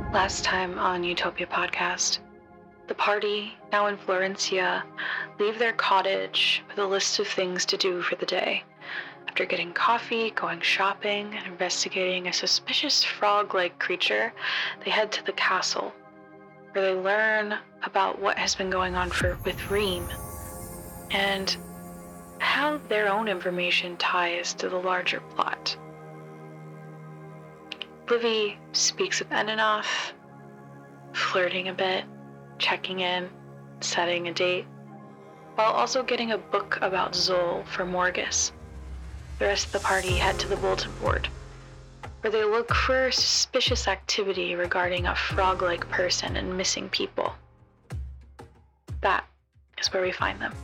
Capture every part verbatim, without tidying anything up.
Last time on Utopia Podcast, the party, now in Florencia, leave their cottage with a list of things to do for the day. After getting coffee, going shopping, and investigating a suspicious frog-like creature, they head to the castle, where they learn about what has been going on for with Reem, and how their own information ties to the larger plot. Livy speaks of Eninoth, flirting a bit, checking in, setting a date, while also getting a book about Zol for Morgus. The rest of the party head to the bulletin board, where they look for suspicious activity regarding a frog-like person and missing people. That is where we find them.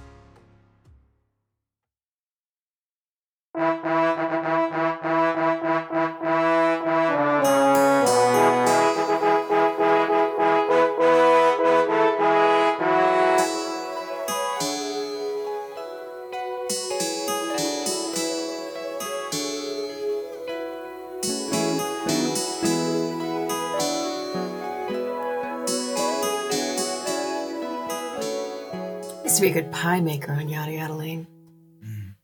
Used to be a good pie maker on Yada Yada Lane. Mm.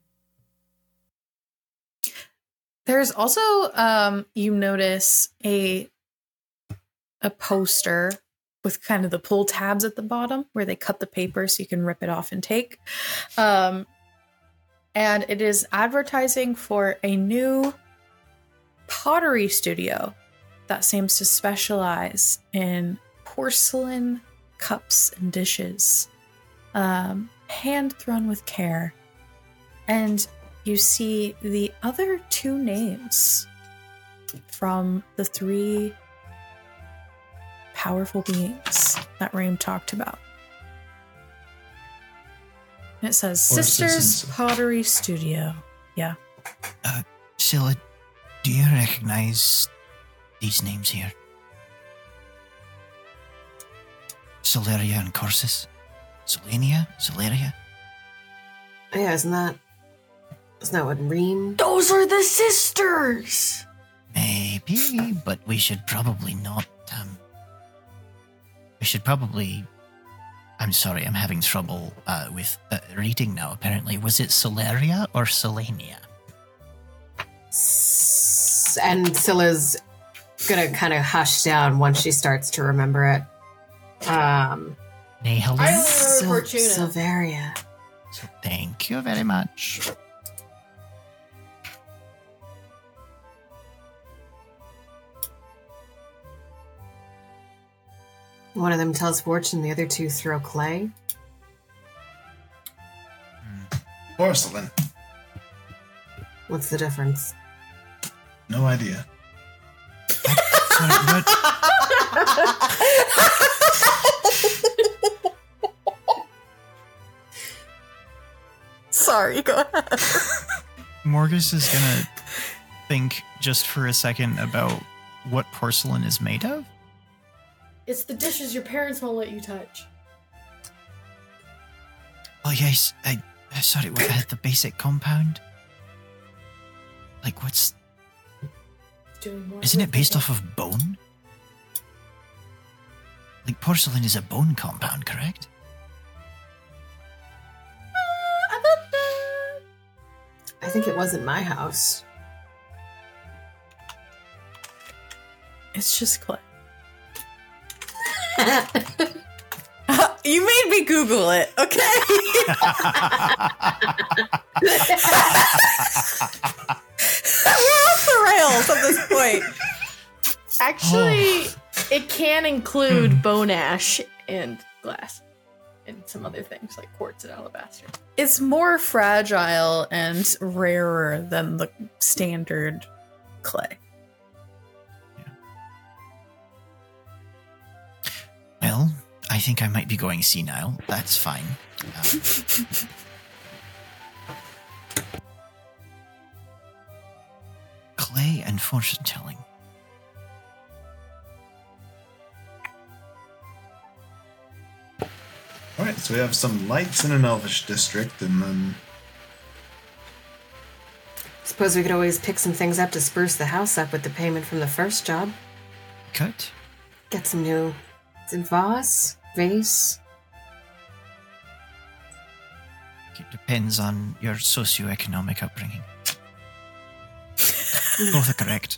There's also, um, you notice a a poster with kind of the pull tabs at the bottom where they cut the paper so you can rip it off and take. Um, and it is advertising for a new pottery studio that seems to specialize in porcelain cups and dishes. Um, hand thrown with care. And you see the other two names from the three powerful beings that Reem talked about. And it says Or Sisters Citizens. Pottery Studio. Yeah. Uh, Scylla, do you recognize these names here? Soleria and Corsus? Solania? Soleria? Yeah, isn't that isn't that what Reem? Those are the sisters! Maybe, but we should probably not, um... We should probably... I'm sorry, I'm having trouble uh, with uh, reading now, apparently. Was it Soleria or Solania? S- and Scylla's gonna kind of hush down once she starts to remember it. Um, Nihil? I only remember Sil- Fortuna. Silveria. So thank you very much. One of them tells fortune, the other two throw clay. Porcelain. What's the difference? No idea. Sorry, what? Sorry, go ahead. Morgus is gonna think just for a second about what porcelain is made of. It's the dishes your parents won't let you touch. Oh yes, I, I sorry, what, uh, the basic compound? Like what's... Doing more Isn't it with based it. off of bone? Like porcelain is a bone compound, correct? I thought that... I think it wasn't my house. It's just clay. You made me Google it, okay? We're off the rails at this point. Actually, it can include bone ash and glass. And some other things like quartz and alabaster. It's more fragile and rarer than the standard clay. Well, I think I might be going senile. That's fine. Um, clay and fortune telling. Alright, so we have some lights in an elvish district, and then... Suppose we could always pick some things up to spruce the house up with the payment from the first job. Cut. get some new. Is it vase? Vase? It depends on your socioeconomic upbringing. Both are correct.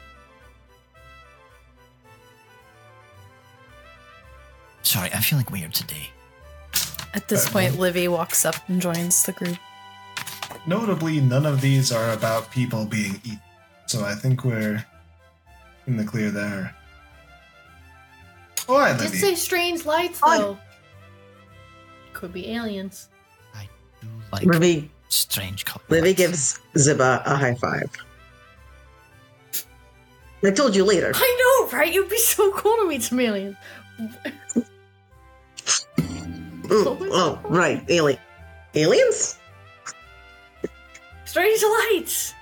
Sorry, I'm feeling weird today. At this Uh, point, Livy walks up and joins the group. Notably, none of these are about people being eaten. So I think we're in the clear there. All right, Did Livy. say strange lights Oh. though. Could be aliens. I do like Livy, strange colors. Livy gives Ziba a high five. I told you later. I know, right? It'd be so cool to meet some aliens. Mm, oh, right. Alien. Aliens? Strange lights.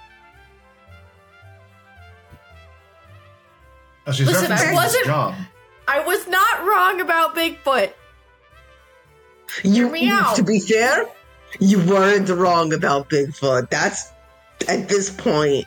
Oh, she's Listen, I referencing his wasn't- job. I was not wrong about Bigfoot. You, me out. To be fair, you weren't wrong about Bigfoot. That's at this point.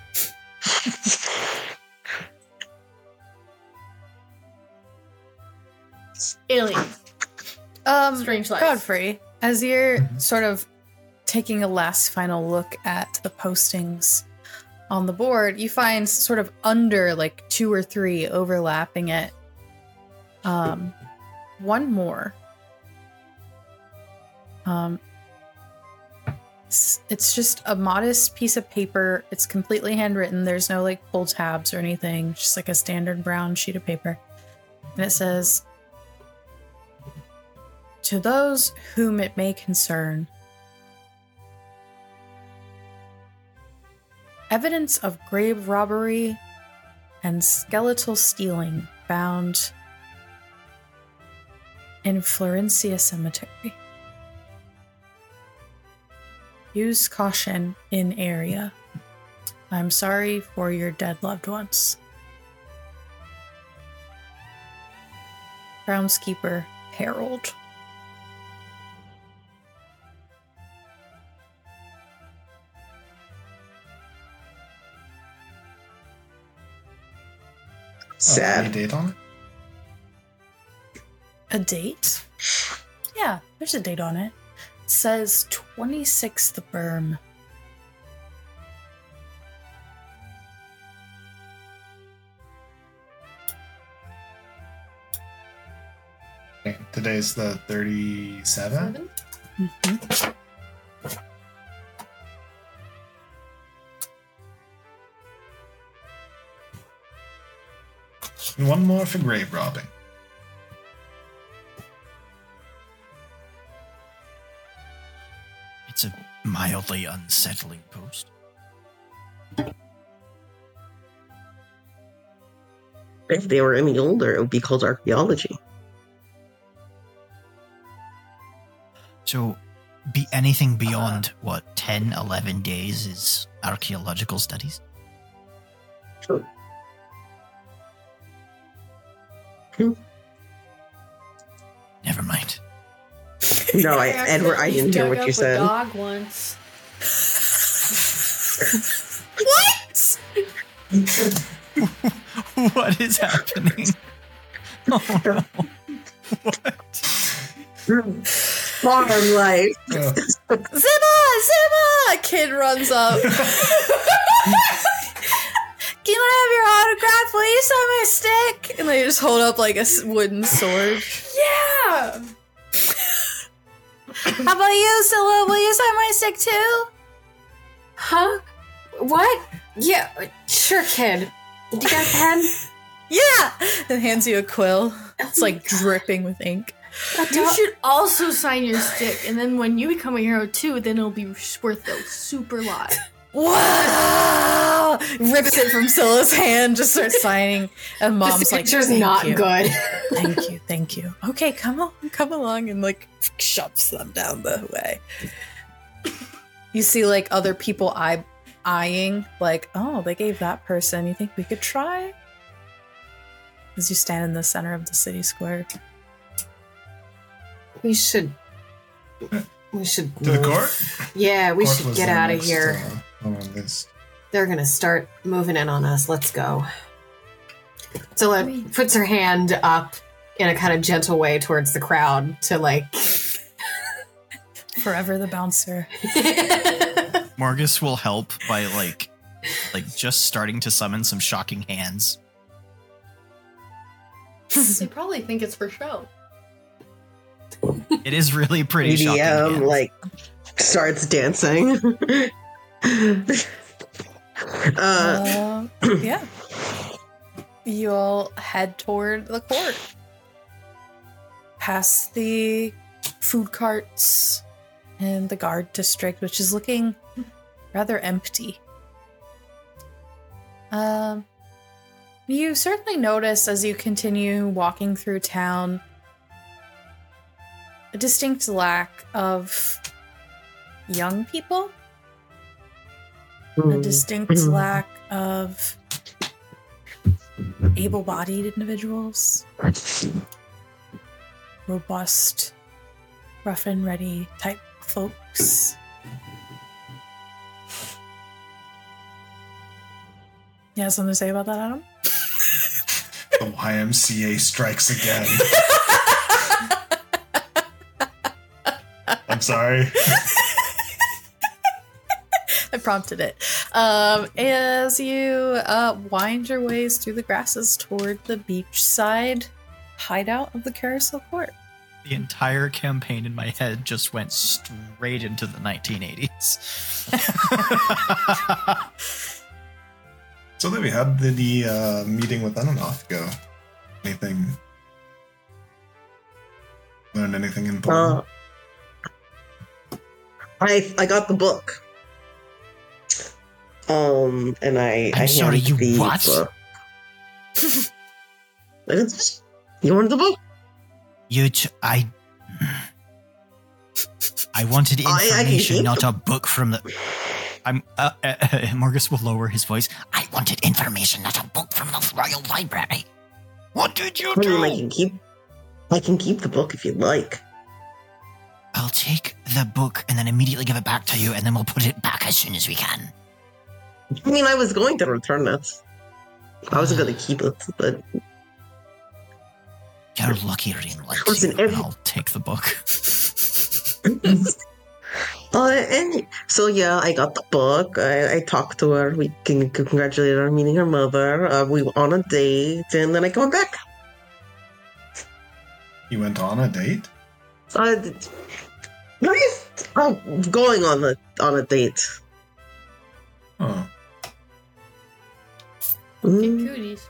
Aliens. Um, Strange lights. Godfrey, as you're Mm-hmm. sort of taking a last final look at the postings on the board, you find sort of under like two or three overlapping it. Um, one more. Um, it's, it's just a modest piece of paper. It's completely handwritten. There's no like pull tabs or anything. Just like a standard brown sheet of paper, and it says, "To those whom it may concern, evidence of grave robbery and skeletal stealing found in Florencia Cemetery. Use caution in area. I'm sorry for your dead loved ones. Groundskeeper Harold." Oh, any Sad. date on it? A date? Yeah, there's a date on it. It says twenty-sixth Burm. Okay, today's the thirty-seventh. Seven? Mm-hmm. And one more for grave robbing. It's a mildly unsettling post. If they were any older, it would be called archaeology. So, be anything beyond, what, ten, eleven days is archaeological studies? Sure. Hmm. Never mind. No, I, I Edward, I didn't hear dug what up you a said. dog once. What is happening? Oh no. What? Farm life. Oh, Zimba! Zimba! A kid runs up. Can I have your autograph? Will you sign my stick? And they just hold up like a s- wooden sword. Yeah. How about you, Scylla? Will you sign my stick too? Huh? What? Yeah, sure, kid. You got a pen? Yeah! And hands you a quill. It's like dripping with ink. You should also sign your stick, and then when you become a hero too, then it'll be worth a super lot. Wow! Rips it from Scylla's hand, just starts signing. And mom's This like, picture's "Thank not you. good. Thank you, thank you. Okay, come on, come along, and like shoves them down the way. You see like other people eye- eyeing, like, oh, they gave that person. You think we could try? As you stand in the center of the city square. We should. We should. to the move. court? Yeah, we Court should was get the out of next, here. uh, on our list. They're gonna start moving in on us. Let's go. Zilla puts her hand up in a kind of gentle way towards the crowd to like Forever the bouncer. Morgus will help by like like just starting to summon some shocking hands. They probably think it's for show. It is really pretty E D shocking. M hands. like starts dancing. uh, Uh, yeah. You'll head toward the court. Past the food carts and the guard district, which is looking rather empty. Um, you certainly notice as you continue walking through town a distinct lack of young people, a distinct lack of able-bodied individuals, robust, rough and ready type folks. You have something to say about that, Adam? The Y M C A strikes again. I'm sorry. I prompted it. Um, as you uh, wind your ways through the grasses toward the beachside hideout of the Carousel Court. The entire campaign in my head just went straight into the nineteen eighties. So Libby, how did the uh, meeting with Ananoth go? Anything? Learn anything important? uh, I I got the book. Um, and I I'm I sorry, handed you the what? book. It's- you wanted the book? You, ch- I, I wanted I- I can information, keep not the- a book from the. I'm. Uh, uh, uh, Morgus will lower his voice. I wanted information, not a book from the Royal Library. What did you I mean, I do? can keep. I can keep the book if you'd like. I'll take the book and then immediately give it back to you, and then we'll put it back as soon as we can. I mean, I was going to return it. I wasn't going to keep it, but You're lucky Reen likes Listen, you, and every- I'll take the book. uh, and so yeah, I got the book. I, I talked to her. We can congratulate her on meeting her mother. Uh, we were on a date, and then I came back. You went on a date? Uh, nice. Oh, going on a on a date. Oh. Mm. Cooties.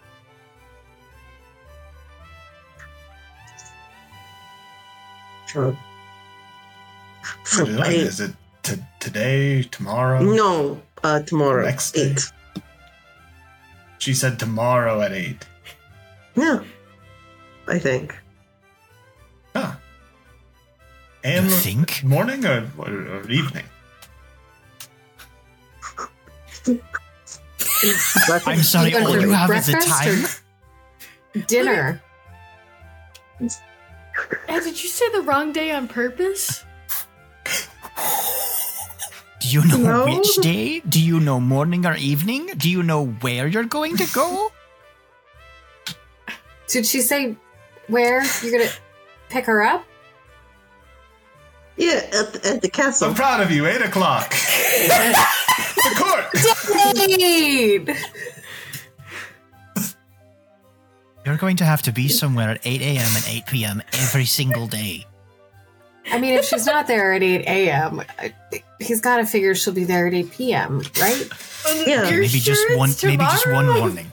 Uh, so When I, is it t- today, tomorrow? no, uh, tomorrow. Next day. eight. She said tomorrow at eight. Yeah, I think. Huh. And You think? morning or, or, or evening? I'm sorry, You going all for you have is a breakfast time. or dinner. Hey, did you say the wrong day on purpose? Do you know No. which day? Do you know morning or evening? Do you know where you're going to go? Did she say where you're gonna pick her up? Yeah, at the, at the castle. I'm proud of you. Eight o'clock. The court. Wait! You're going to have to be somewhere at eight a.m. and eight p.m. every single day. I mean, if she's not there at eight a.m., he's got to figure she'll be there at eight p.m., right? Yeah, You're maybe sure just it's one. Maybe just one tomorrow? morning.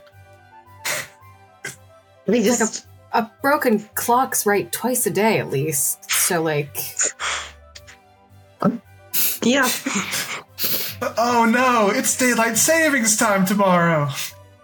we Like just A broken clock's right twice a day at least. So, like, yeah. Oh no, it's daylight savings time tomorrow.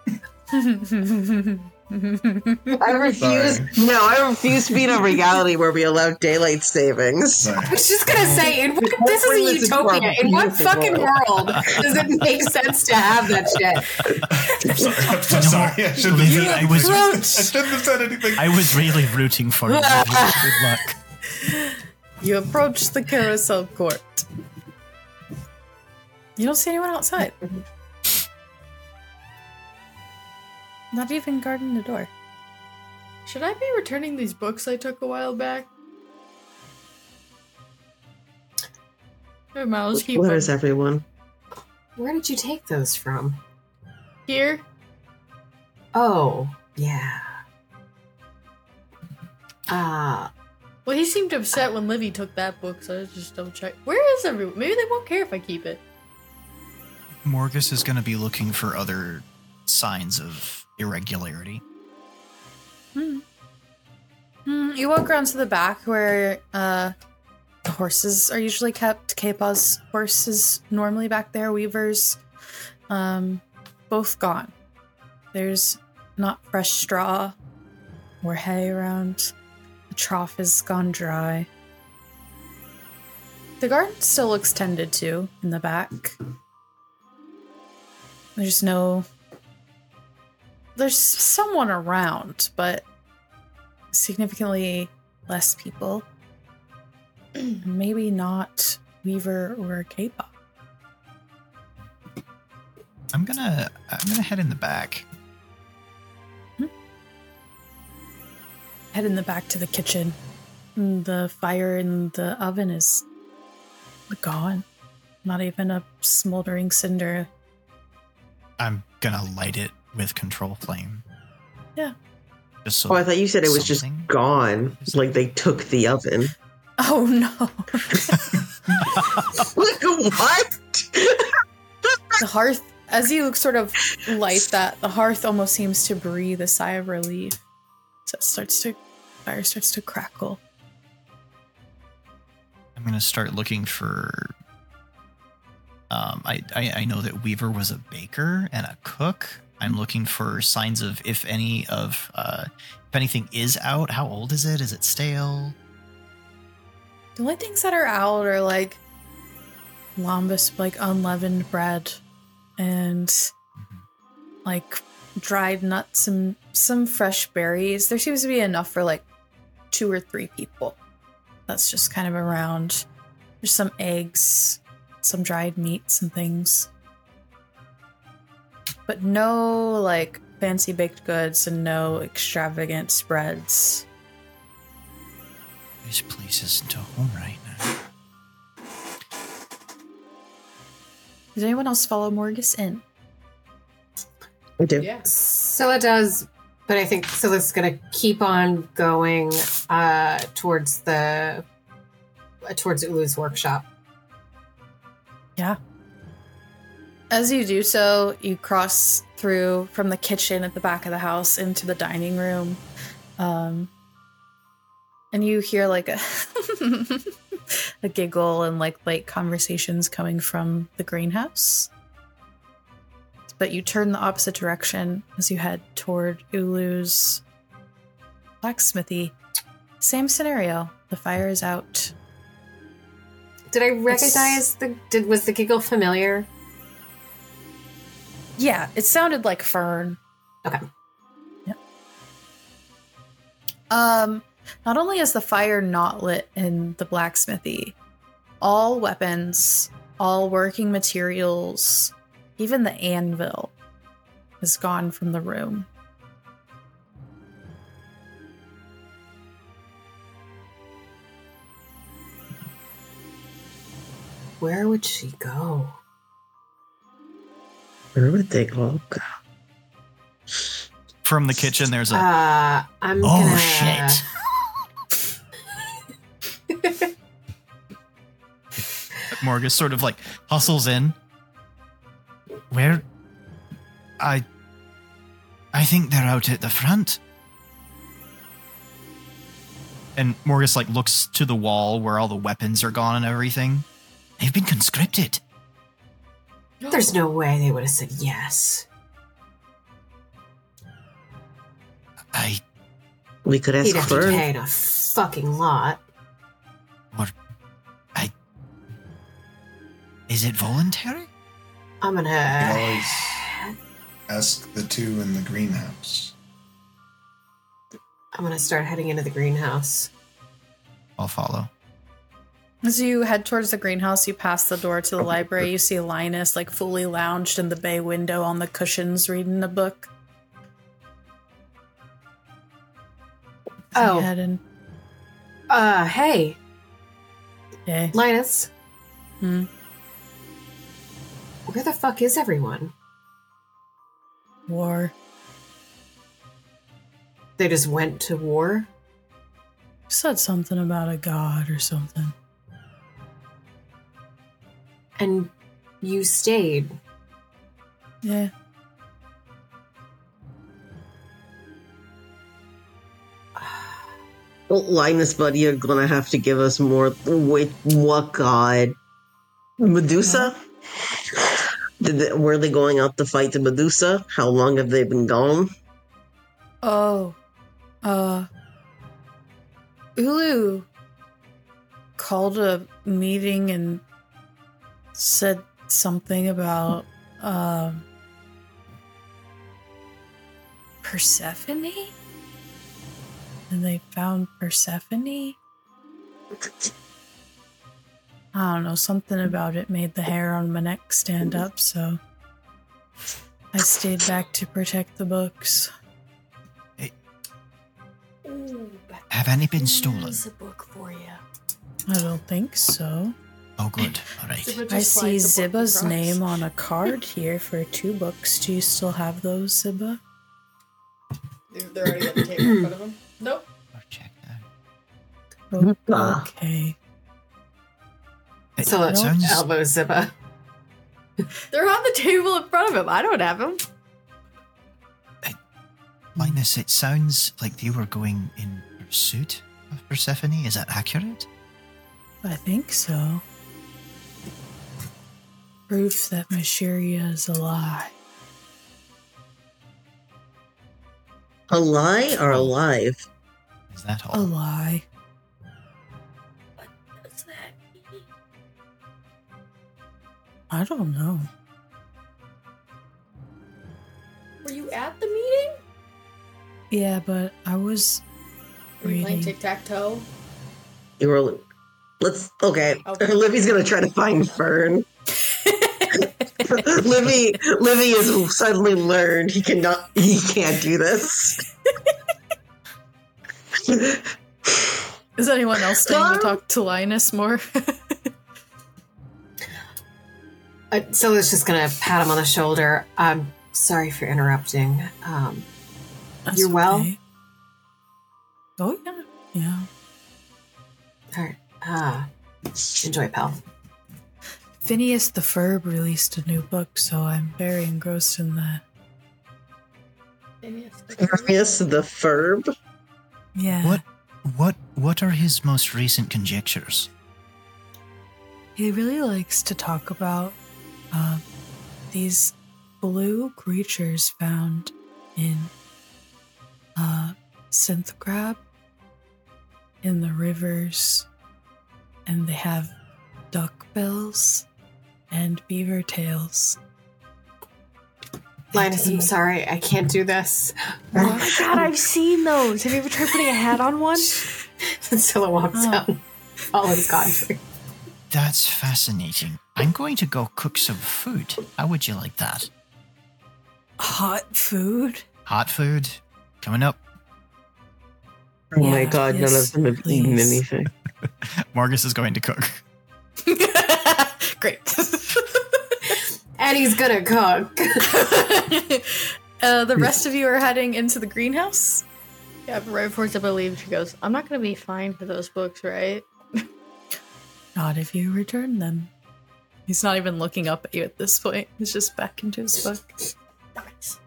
I refuse. Sorry. No, I refuse to be in a reality where we allow daylight savings. Sorry. I was just gonna say, in, what- this bring is a this into our utopia. In what beautiful fucking world. world does it make sense to have that shit? I'm sorry. I'm so No, sorry. I shouldn't have Olivia, said I was- anything. I shouldn't have said anything. I was really rooting for you. Good luck. You approach the carousel court. You don't see anyone outside. Not even guarding the door. Should I be returning these books I took a while back? Or Miles, keep Where them is everyone? Where did you take those from? here. Oh, yeah. Uh, Well, he seemed upset when Livy took that book, so I was just double check. Where is everyone? Maybe they won't care if I keep it. Morgus is going to be looking for other signs of irregularity. Hmm. Hmm, you walk around to the back where uh, the horses are usually kept. K-Paw's horse is normally back there. Weaver's um, both gone. There's not fresh straw or hay around. The trough has gone dry. The garden still looks tended to in the back. There's no... There's someone around, but significantly less people. Maybe not Weaver or K-Paw. I'm gonna I'm gonna head in the back. Head in the back to the kitchen. The fire in the oven is gone. Not even a smoldering cinder. I'm gonna light it with control flame. Yeah. Just so Oh, I thought you said it was something- just gone. Like they took the oven. Oh no. Like, what? The hearth, as you sort of light that, the hearth almost seems to breathe a sigh of relief. So it starts to, fire starts to crackle. I'm gonna start looking for. Um, I, I I know that Weaver was a baker and a cook. I'm looking for signs of if any of uh, if anything is out. How old is it? Is it stale? The only things that are out are like lambus, like unleavened bread, and like dried nuts and some fresh berries. There seems to be enough for like two or three people. That's just kind of around. There's some eggs, some dried meats and things. But no like fancy baked goods and no extravagant spreads. This place isn't a home right now. Does anyone else follow Morgus in? I do. Yeah. Scylla does, but I think Scylla's gonna keep on going uh, towards the uh, towards Ulu's workshop. Yeah. As you do so, you cross through from the kitchen at the back of the house into the dining room. Um, and you hear like a, a giggle and like light conversations coming from the greenhouse. But you turn the opposite direction as you head toward Ulu's blacksmithy. Same scenario. The fire is out. Did I recognize the? Did was the giggle familiar? Yeah, it sounded like Fern. Okay. Yeah. Um, not only is the fire not lit in the blacksmithy, all weapons, all working materials, even the anvil is gone from the room. Where would she go? Where would they all go? From the kitchen, there's a. Uh, I'm oh gonna. shit! Morgus sort of like hustles in. Where? I. I think they're out at the front. And Morgus like looks to the wall where all the weapons are gone and everything. They've been conscripted. There's no way they would have said yes. I. We could ask He'd have to Fern. pay a fucking lot. Or. I. Is it voluntary? I'm You gonna. always ask the two in the greenhouse. I'm gonna start heading into the greenhouse. I'll follow. As you head towards the greenhouse, you pass the door to the library. You see Linus like fully lounged in the bay window on the cushions reading a book. Oh. You head in. Uh, hey, Okay. Linus, Hmm. where the fuck is everyone? War. They just went to war? Said something about a god or something. And you stayed? Yeah. Well, Linus, buddy, you're gonna have to give us more. Wait, what god? Medusa? Did they, were they going out to fight the Medusa? How long have they been gone? Oh. Uh. Ulu called a meeting and said something about, um. Persephone? And they found Persephone? I don't know, something about it made the hair on my neck stand up, so I stayed back to protect the books. Have any been stolen? There's a book for you. I don't think so. Oh, good. All right. Ziba I just see slides the book Ziba's across. name on a card here for two books. Do you still have those, Ziba? They're they're already at the table in front of him. Nope. I'll check that. Oh, okay. It So let's sounds, elbow Ziba. They're on the table in front of him. I don't have them. Linus, it sounds like they were going in pursuit of Persephone. Is that accurate? I think so. Proof that Mashiria is a lie. A lie or alive? Is that A all? lie. What does that mean? I don't know. Were you at the meeting? Yeah, but I was Were you playing reading. tic tac toe? You were. Let's. Okay. Okay. Livy's gonna try to find Fern. Livy, Livy has suddenly learned he cannot. He can't do this. Is anyone else staying to talk to Linus more? Uh, Sila's just gonna pat him on the shoulder. I'm sorry for interrupting. Um, That's You're well? okay. Oh, yeah. Yeah. all right. Ah, enjoy, pal. Phineas the Ferb released a new book, so I'm very engrossed in that. Yes, the Ferb. Yeah. What, what, what are his most recent conjectures? He really likes to talk about uh, these blue creatures found in uh, synth crab in the rivers, and they have duck bills and beaver tails. Linus, And I'm he- sorry. I can't do this. Oh my god, I've seen those. Have you ever tried putting a hat on one? Scylla walks Oh. out and follows Godfrey. That's fascinating. I'm going to go cook some food. How would you like that? Hot food? Hot food coming up. Oh my Yeah, god, none yes, of them have eaten please. anything. Marcus is going to cook. Great. And he's gonna cook. uh, the rest of you are heading into the greenhouse? Yeah, but right before Ziba leaves, she goes, I'm not going to be fined for those books, right? Not if you return them. He's not even looking up at you at this point. He's just back into his book. Nice.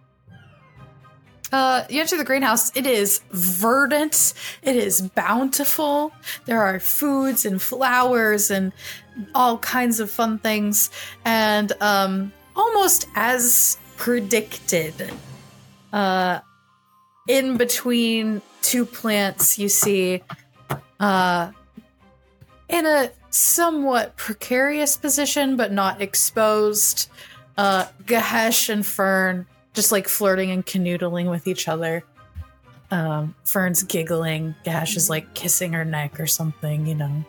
Uh, you enter the greenhouse. It is verdant. It is bountiful. There are foods and flowers and all kinds of fun things. And um, almost as predicted, uh, in between two plants, you see, uh, in a somewhat precarious position, but not exposed, uh, Gahesh and Fern just like flirting and canoodling with each other. Um, Fern's giggling. Gahesh is like kissing her neck or something, you know.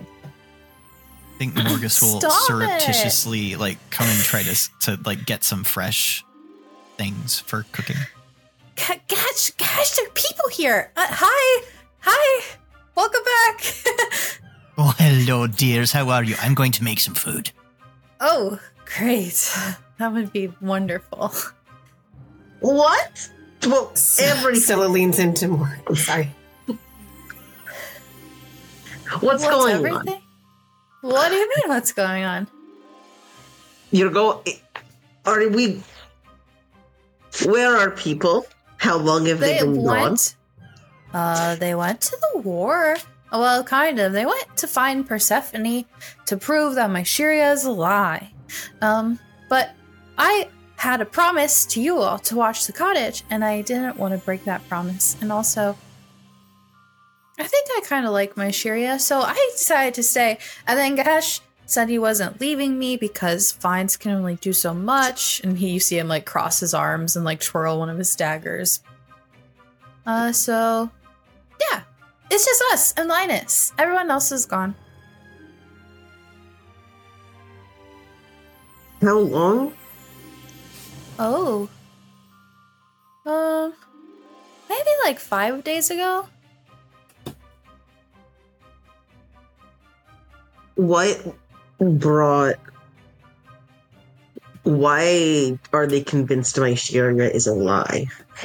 I think Morgus will Stop surreptitiously like come and try to to like get some fresh things for cooking. Gahesh, Gahesh, there are people here. Uh, hi. Hi! Welcome back! Oh, hello, dears. How are you? I'm going to make some food. Oh, great. That would be wonderful. What? Well, every Stella leans into more. I'm sorry. what's, What's going everything? on? What do you mean, what's going on? You're go. Are we? Where are people? How long have they, They been gone? went. Uh, they went to the war. Well, kind of. They went to find Persephone to prove that my Shiria is a lie. Um, but I had a promise to you all to watch the cottage, and I didn't want to break that promise. And also, I think I kind of like my Shiria, so I decided to stay. And then Gash said he wasn't leaving me because vines can only do so much. And he, you see him like cross his arms and like twirl one of his daggers. Uh, so yeah, it's just us and Linus. Everyone else is gone. How long? Oh, um, maybe like five days ago. What brought? Why are they convinced my Shiria is a lie?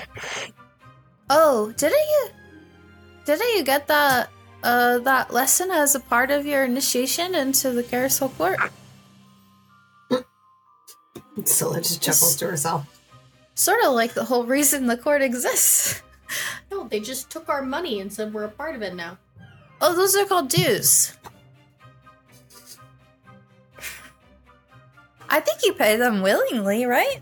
Oh, didn't you? Didn't you get that uh that lesson as a part of your initiation into the Carousel Court? Stella just chuckles to herself. Sort of like the whole reason the court exists. No, they just took our money and said we're a part of it now. Oh, those are called dues. I think you pay them willingly, right?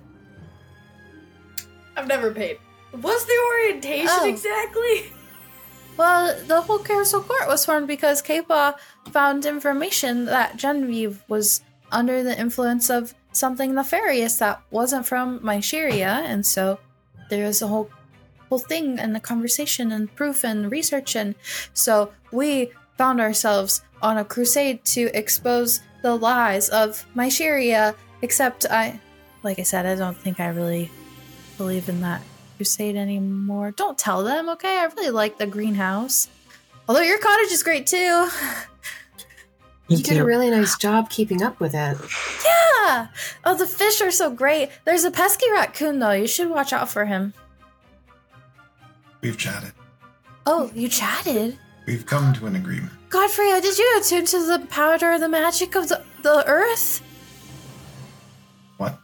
I've never paid. What's the orientation Oh. exactly? Well, the whole Carousel Court was formed because Kapa found information that Genevieve was under the influence of something nefarious that wasn't from my Shiria, and so there was a whole whole thing and the conversation and proof and research, and so we found ourselves on a crusade to expose the lies of my Shiria, except I, like I said, I don't think I really believe in that crusade anymore. Don't tell them, okay? I really like the greenhouse. Although your cottage is great too. You did a really nice job keeping up with it. Yeah! Oh, the fish are so great. There's a pesky raccoon though. You should watch out for him. We've chatted. Oh, you chatted? We've come to an agreement. Godfrey, did you attune to the powder of the magic of the, the earth? What?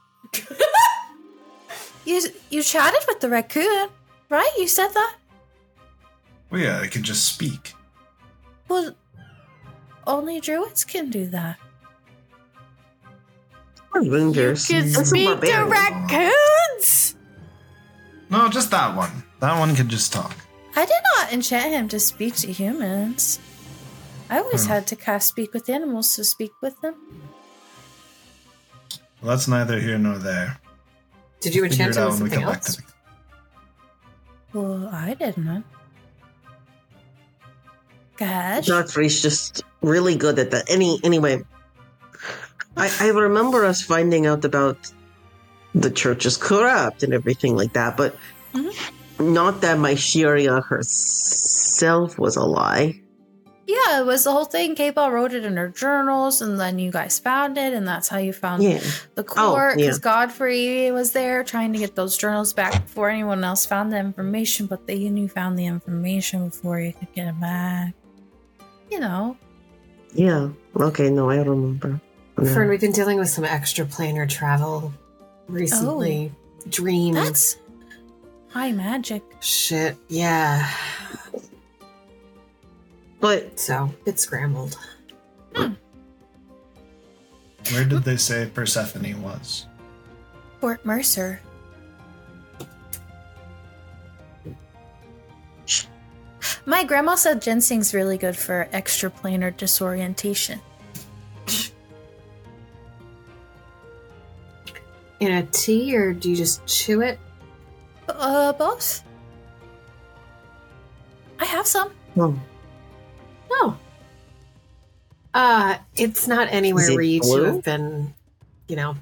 You you chatted with the raccoon, right? You said that? Well, yeah, I can just speak. Well, only druids can do that. Rangers. You can That's a speak to barbarian. raccoons! No, just that one. That one can just talk. I did not enchant him to speak to humans. I always Hmm. had to cast speak with animals to speak with them. Well, that's neither here nor there. Did you Figure enchant it him out with when we something come back else? to me. Well, I didn't. Gosh. Godfrey's just really good at that. Any anyway, I, I remember us finding out about the church is corrupt and everything like that, but not that my Shiria herself was a lie. Yeah, it was the whole thing. K-Ball wrote it in her journals, and then you guys found it, and that's how you found Yeah. the Oh, court, yeah. because Godfrey was there trying to get those journals back before anyone else found the information, but they knew found the information before you could get it back. You know. Yeah. Okay, no, I remember. No. Fern, we've been dealing with some extra planar travel recently. Dreams. That's high magic. Shit. Yeah. But So, it's scrambled. Where did they say Persephone was? Fort Mercer. My grandma said ginseng's really good for extraplanar disorientation. In a tea, or do you just chew it? Uh, both. I have some. oh, No. Uh, it's not anywhere Is it where you two blue? have been, you know.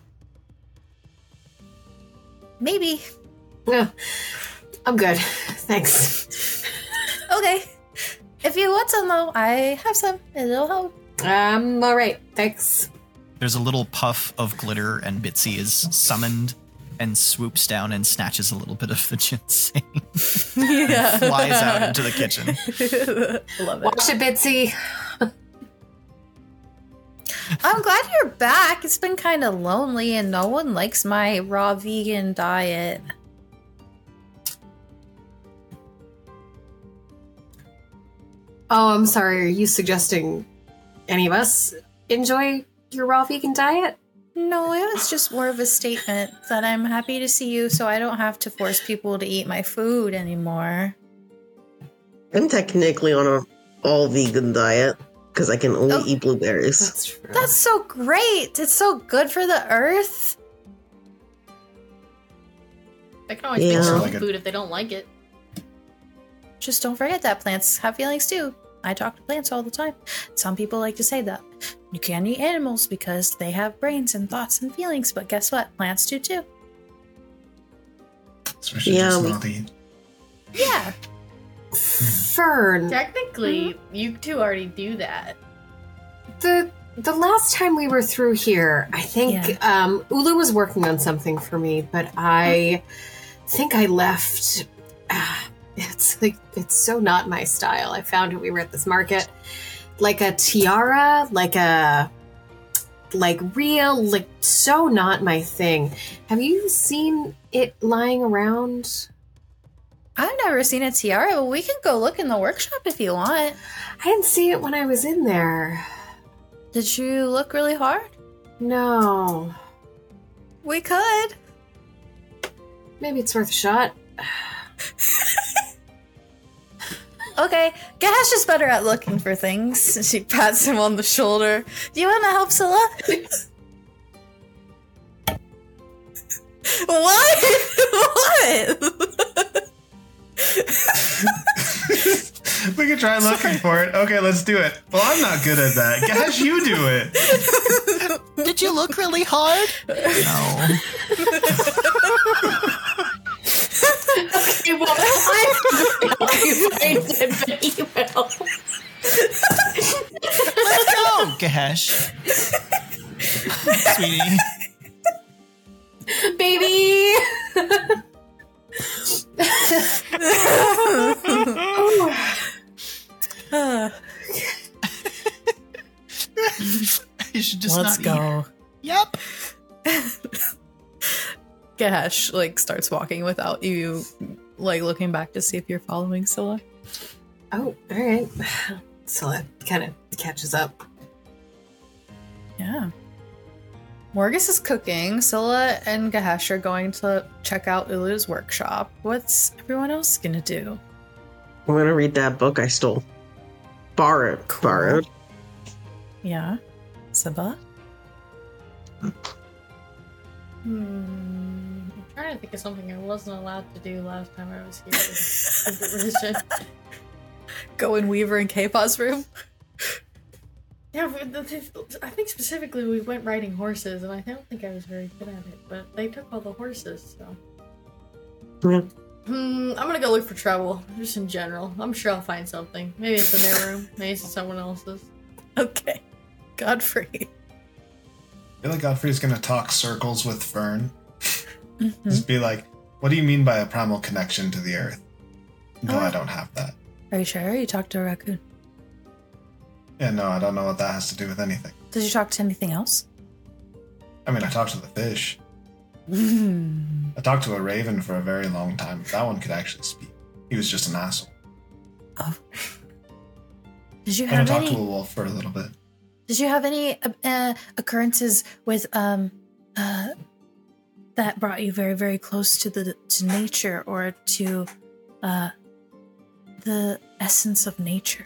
Maybe. Yeah. I'm good. Thanks. Okay. If you want some, though, I have some. It'll help. Um, all right. Thanks. There's a little puff of glitter, and Bitsy is summoned and swoops down and snatches a little bit of the ginseng. Yeah. Flies out into the kitchen. Love it. Watch it, Bitsy. I'm glad you're back. It's been kind of lonely, and no one likes my raw vegan diet. Oh, I'm sorry. Are you suggesting any of us enjoy your raw vegan diet? No, it was just more of a statement that I'm happy to see you, so I don't have to force people to eat my food anymore. I'm technically on a all vegan diet because I can only Oh. eat blueberries. That's true. That's so great. It's so good for the earth. They can always Yeah. make their Like own a- food if they don't like it. Just don't forget that plants have feelings too. I talk to plants all the time. Some people like to say that you can't eat animals because they have brains and thoughts and feelings, but guess what? Plants do too. So we should Yeah, just we- not eat. Yeah. Fern, Technically, you two already do that. the the last time we were through here, I think um, Ulu was working on something for me, but I think I left. ah, it's like it's so not my style. I found it. We were at this market, like a tiara, like a like real, like so not my thing. Have you seen it lying around? I've never seen a tiara, but we can go look in the workshop if you want. I didn't see it when I was in there. Did you look really hard? No. We could. Maybe it's worth a shot. Okay, Gash is better at looking for things. She pats him on the shoulder. Do you want to help Scylla? What? What? We could try looking for it. Okay, let's do it. Well, I'm not good at that. Gosh, you do it. Did you look really hard? No. Okay, well, I'm find it, but you will. Let's go, Gash. Sweetie. Baby! You should just Let's not go. eat. Yep. Gash like starts walking without you, like looking back to see if you're following Scylla. Oh, alright. So that kind of catches up. Yeah. Morgus is cooking. Scylla and Gahesh are going to check out Ulu's workshop. What's everyone else gonna do? I'm gonna read that book I stole. Borrowed. Cool. Borrowed. Yeah. Siba? Hmm. I'm trying to think of something I wasn't allowed to do last time I was here with the religion. Go in Weaver and K-Paw's room? Yeah, but the th- I think specifically we went riding horses, and I don't think I was very good at it. But they took all the horses, so. Yeah. Hmm. I'm gonna go look for trouble, just in general. I'm sure I'll find something. Maybe it's in their room. Maybe it's in someone else's. Okay. Godfrey. I feel like Godfrey's gonna talk circles with Fern. Mhm. Just be like, what do you mean by a primal connection to the earth? No, I don't have that. Are you sure? You talked to a raccoon. Yeah, no, I don't know what that has to do with anything. Did you talk to anything else? I mean, I talked to the fish. Hmm. I talked to a raven for a very long time. That one could actually speak. He was just an asshole. Oh. Did you And I have talked any? to a wolf for a little bit. Did you have any uh, uh, occurrences with um uh that brought you very very close to the to nature or to uh the essence of nature?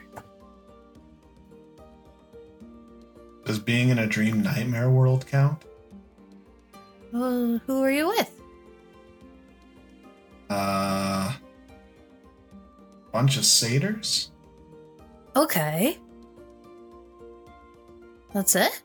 Does being in a dream nightmare world count? Well, who are you with? Uh, bunch of satyrs? Okay. That's it?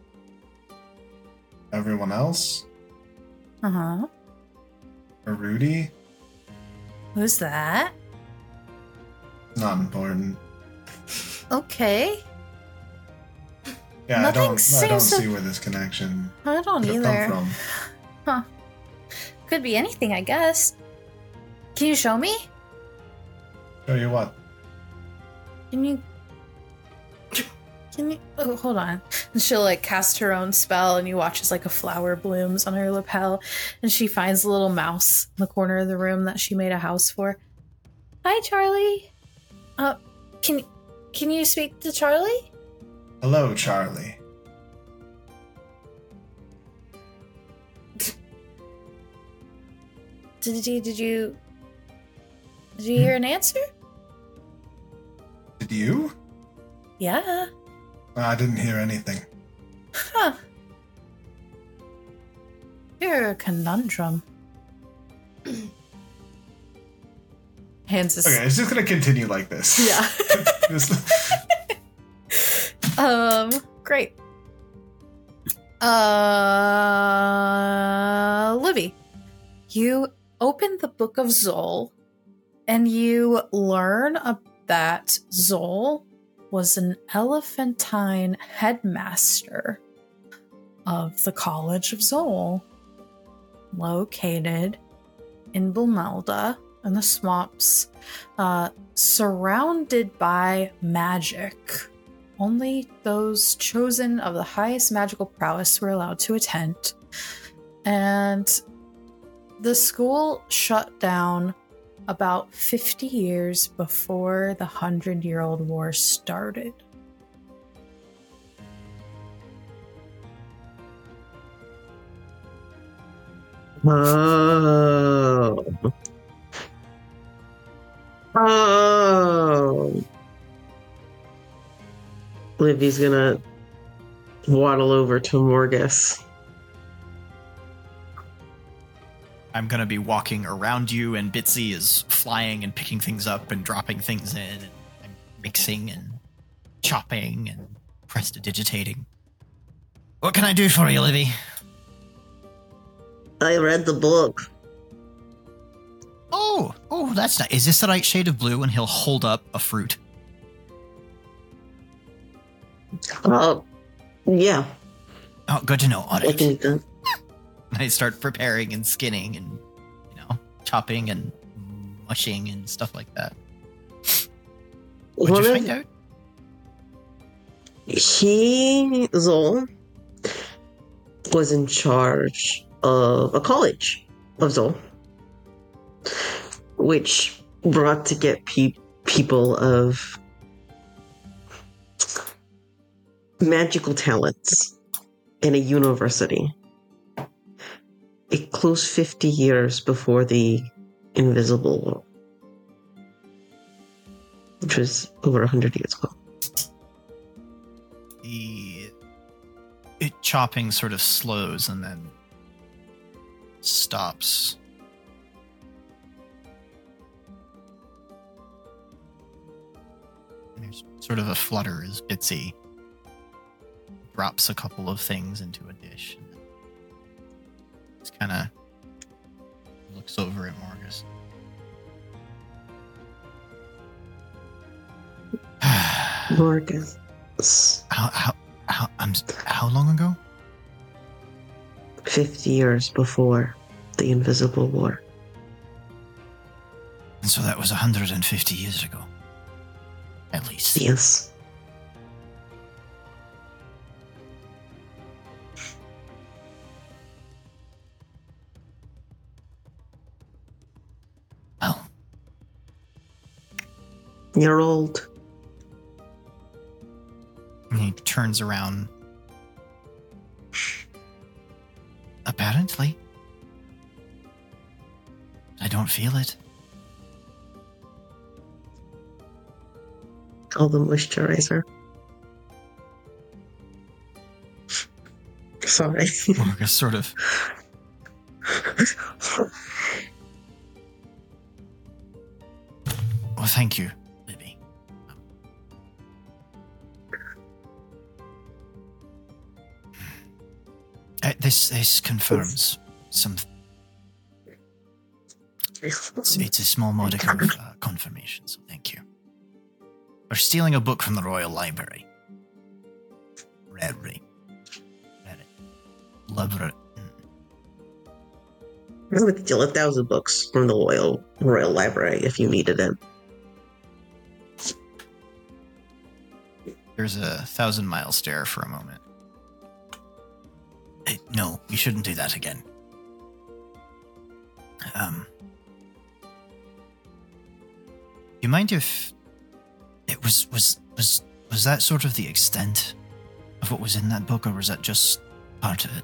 Everyone else? Uh-huh. Or Rudy? Who's that? Not important. Okay. Yeah, Nothing I don't. I don't seems to- see where this connection I don't could have either. come from. Huh. Could be anything, I guess. Can you show me? Show you what? Can you... Can you... Oh, hold on. And she'll, like, cast her own spell, and you watch as, like, a flower blooms on her lapel, and she finds a little mouse in the corner of the room that she made a house for. Hi, Charlie. Uh, can... Can you speak to Charlie? Hello, Charlie. Did you... Did you... Did you hear an answer? Did you? Yeah. I didn't hear anything. Huh. You're a conundrum. Hands is... Okay, it's just gonna continue like this. Yeah. This- Um, great. Uh, Livy, you open the Book of Zol, and you learn uh, that Zol was an elephantine headmaster of the College of Zol, located in Bulmelda in the swamps, uh, surrounded by magic. Only those chosen of the highest magical prowess were allowed to attend. And the school shut down about fifty years before the Hundred Year Old War started. Oh. Oh. Livy's gonna waddle over to Morgus. I'm gonna be walking around you, and Bitsy is flying and picking things up and dropping things in, and I'm mixing and chopping and prestidigitating. What can I do for you, Livy? I read the book. Oh, oh, that's nice. Is this the right shade of blue? And he'll hold up a fruit. Oh, yeah. Oh, good to know. All I right. can do that. I start preparing and skinning and, you know, chopping and mushing and stuff like that. What'd One you of- find out? He, Zol, was in charge of a college of Zol, which brought to get pe- people of magical talents in a university. It closed fifty years before the Invisible War, which was over one hundred years ago. The it chopping sort of slows and then stops. And there's sort of a flutter as Bitsy drops a couple of things into a dish. And then just kind of looks over at Morgus. Morgus. How how how I'm how long ago? fifty years before the Invisible War. And so that was one hundred fifty years ago. At least. Yes. Well, You're old. and he turns around. Apparently. I don't feel it. All the moisturizer. Sorry. Morgus sort of. Well, thank you, Libby. Uh, this this confirms some. It's, it's a small modicum of uh, confirmation, so thank you. for stealing a book from the Royal Library. Library. Library. I would steal a thousand books from the Royal Royal Library if you needed it. There's a thousand mile stare for a moment. Hey, no, we shouldn't do that again. Um, you mind if it was was was was that sort of the extent of what was in that book, or was that just part of it?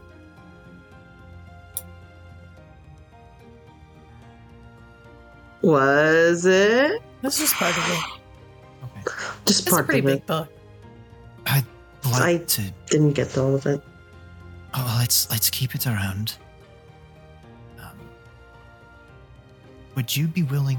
Was it? That's just part of it. Okay. Just It's a part pretty of big it. book. I'd like I- to. Didn't get all of it. Oh, well, let's let's keep it around. Um, would you be willing?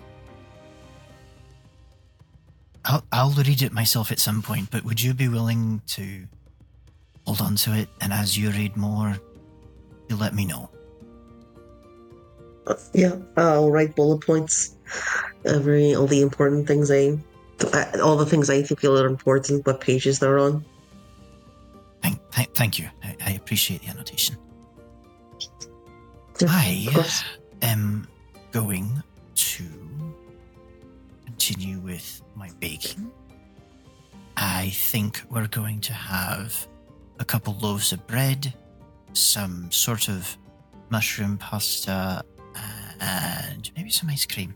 I'll I'll read it myself at some point, but would you be willing to hold on to it? And as you read more, you let me know. Uh, yeah, I'll write bullet points. Every all the important things I, I all the things I feel are important. What pages they're on. Thank thank, thank you. I, I appreciate the annotation. Yeah, I of course. am going to continue with my baking. I think we're going to have a couple loaves of bread, some sort of mushroom pasta, and maybe some ice cream.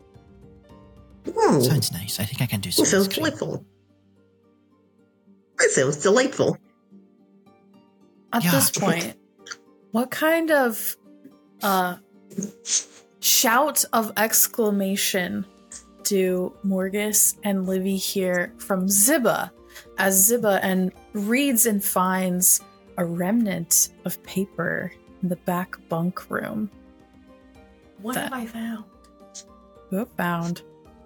Hmm. Sounds nice. I think I can do some That sounds ice cream. delightful. That sounds delightful. At Yeah. this point, what kind of uh, shout of exclamation do Morgus and Livy hear from Ziba as Ziba and reads and finds a remnant of paper in the back bunk room? What That- have I found? Who have found?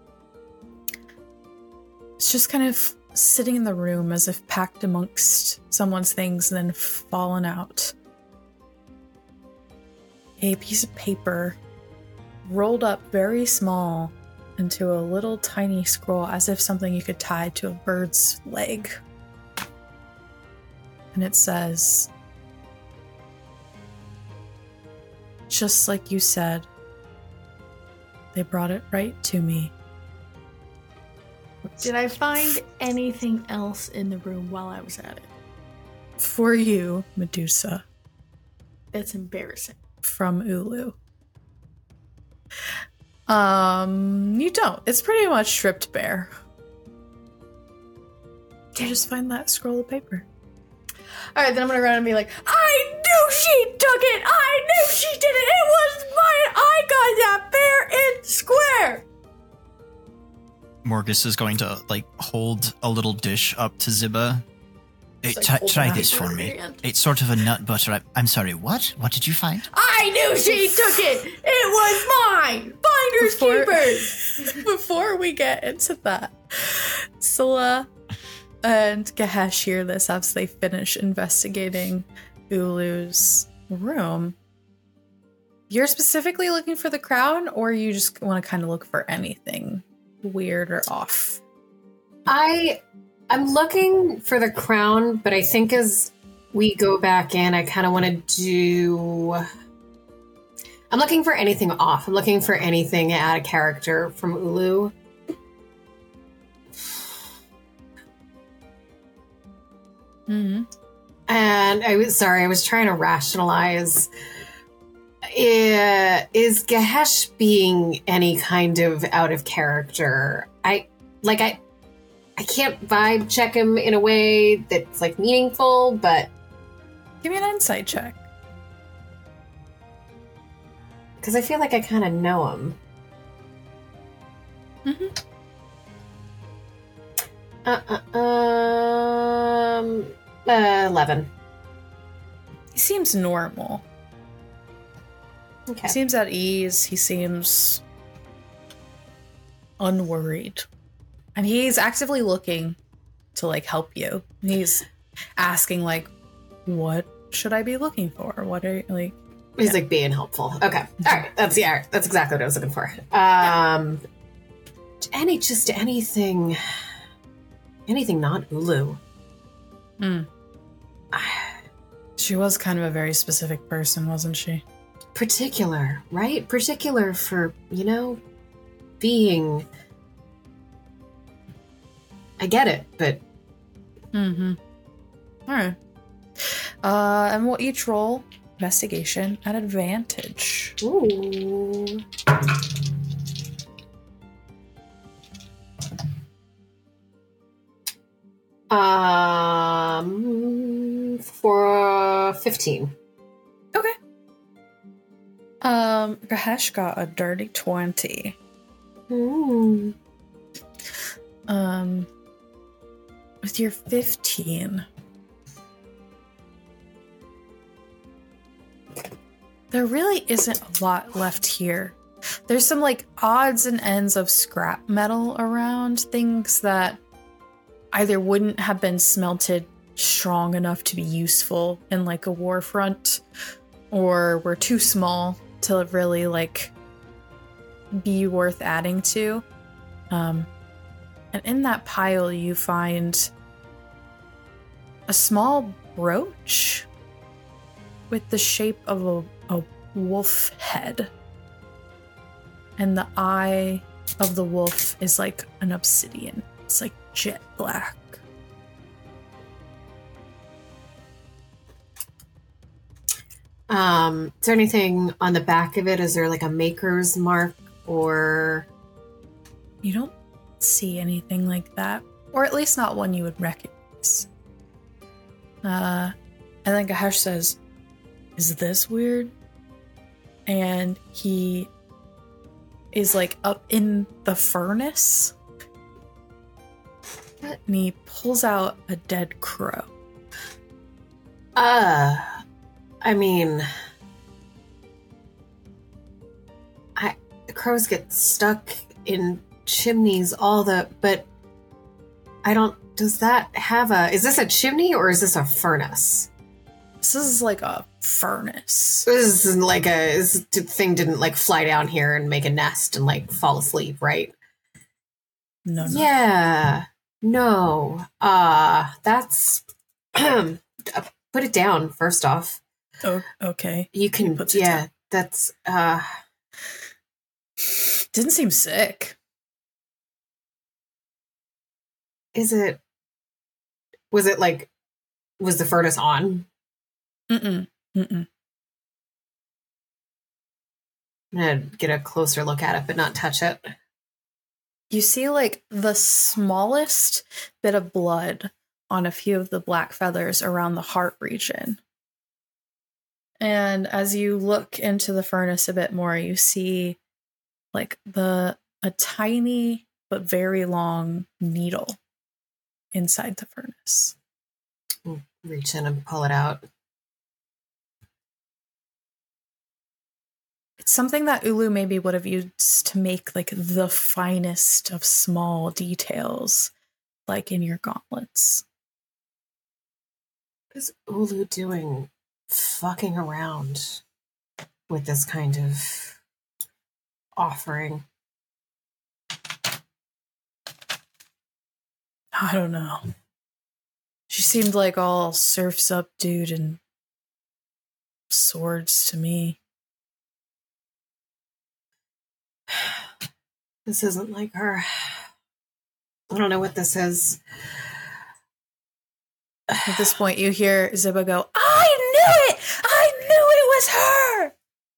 It's just kind of sitting in the room as if packed amongst someone's things and then fallen out. A piece of paper rolled up very small into a little tiny scroll as if something you could tie to a bird's leg. And it says, just like you said, they brought it right to me. Did I find anything else in the room while I was at it? For you, Medusa, That's embarrassing. from Ulu. Um, you don't. It's pretty much stripped bare. You just find that scroll of paper. All right, then I'm gonna run and be like, I knew she took it. I knew she did it. It was mine. I got that fair and square. Morgus is going to like hold a little dish up to Ziba. Hey, It's like try, holding try a this for paper in me. your hand. It's sort of a nut butter. I, I'm sorry. What? What did you find? I knew she took it. It was mine. Finders Before- keepers. Before we get into that, Scylla and Gahesh hear this as they finish investigating Ulu's room. You're specifically looking for the crown, or you just want to kind of look for anything weird or off? I I'm looking for the crown, but I think as we go back in, I kind of want to do. I'm looking for anything off. I'm looking for anything out of character from Ulu. Mm-hmm. And I was sorry, I was trying to rationalize. Uh, is Gahesh being any kind of out of character? I like I I can't vibe check him in a way that's like meaningful, but Give me an insight check. because I feel like I kind of know him. Mm-hmm. Uh, uh, um, uh, eleven. He seems normal. Okay. He seems at ease. He seems unworried. And he's actively looking to like help you. He's asking like, what should I be looking for? What are you like? He's Yeah. like being helpful. Okay. All right. That's yeah. That's exactly what I was looking for. Um, any, just anything, anything not Ulu. Hmm. She was kind of a very specific person, wasn't she? Particular, right? Particular for, you know, being... I get it, but... Mm-hmm. Alright. Uh, and we'll each roll investigation at advantage. Ooh. Um, for fifteen. Okay. Um, Gahesh got a dirty twenty. Ooh. Um, with your fifteen, there really isn't a lot left here. There's some like odds and ends of scrap metal around, things that either wouldn't have been smelted strong enough to be useful in like a war front, or were too small to really like be worth adding to. Um, and in that pile you find a small brooch with the shape of a, a wolf head. And the eye of the wolf is like an obsidian. It's like jet black. Um, is there anything on the back of it? Is there like a maker's mark or... You don't see anything like that. Or at least not one you would recognize. Uh, and then Gahesh says, "Is this weird?" And he is like up in the furnace. And he pulls out a dead crow. Uh, I mean... I crows get stuck in chimneys all the... But I don't... Does that have a... Is this a chimney or is this a furnace? This is like a furnace. This isn't like a... This thing didn't like fly down here and make a nest and like fall asleep, right? No, no. Yeah. No. Uh, that's... Put it down, first off. Oh, okay. You can... puts it Yeah, down. that's... uh. Didn't seem sick. Is it... Was it like... Was the furnace on? Mm-mm. Mm-mm. I'm gonna get a closer look at it, but not touch it. You see like the smallest bit of blood on a few of the black feathers around the heart region. And as you look into the furnace a bit more, you see like the a tiny but very long needle inside the furnace. Reach in and pull it out. It's something that Ulu maybe would have used to make like the finest of small details, like in your gauntlets. What is Ulu doing fucking around with this kind of offering? I don't know. She seemed like all surfs up dude and swords to me. This isn't like her. I don't know what this is. At this point, you hear Ziba go, "I knew it! I knew it was her!"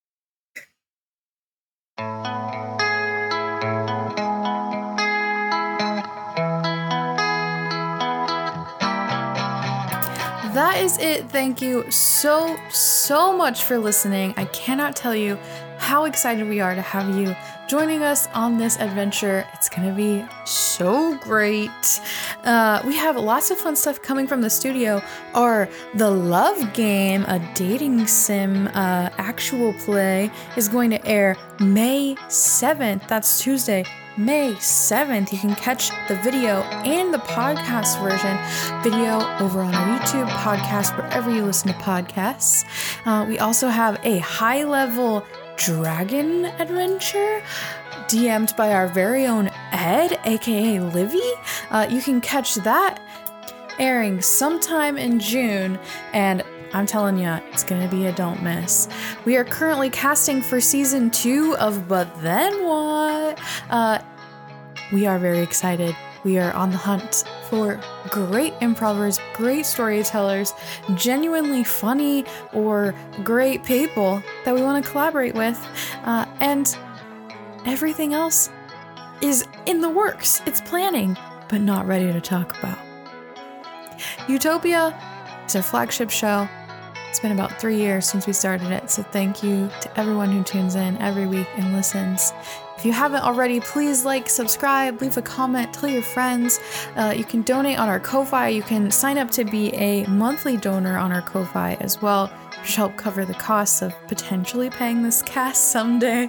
That is it. Thank you so, so much for listening. I cannot tell you how excited we are to have you joining us on this adventure. It's going to be so great. Uh, we have lots of fun stuff coming from the studio. Our The Love Game, a dating sim uh, actual play, is going to air May seventh. That's Tuesday, May seventh. You can catch the video and the podcast version. Video over on our YouTube, podcast wherever you listen to podcasts. Uh, we also have a high-level dragon adventure D M'd by our very own Ed, aka Livy. Uh, you can catch that airing sometime in June, and I'm telling you, it's gonna be a don't miss. We are currently casting for season two of But Then What? Uh, we are very excited. We are on the hunt for great improvers, great storytellers, genuinely funny or great people that we want to collaborate with, uh, and everything else is in the works. It's planning, but not ready to talk about. Utopia is our flagship show. It's been about three years since we started it, so thank you to everyone who tunes in every week and listens. If you haven't already, please like, subscribe, leave a comment, tell your friends. Uh, you can donate on our Ko-Fi. You can sign up to be a monthly donor on our Ko-Fi as well, which help cover the costs of potentially paying this cast someday.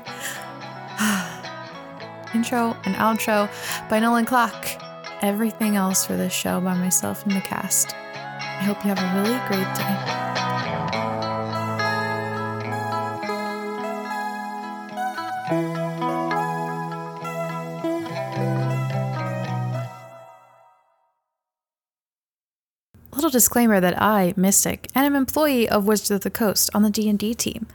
Intro and outro by Nolan Clock. Everything else for this show by myself and the cast. I hope you have a really great day. Little disclaimer that I, Mystic, am an employee of Wizards of the Coast on the D and D team.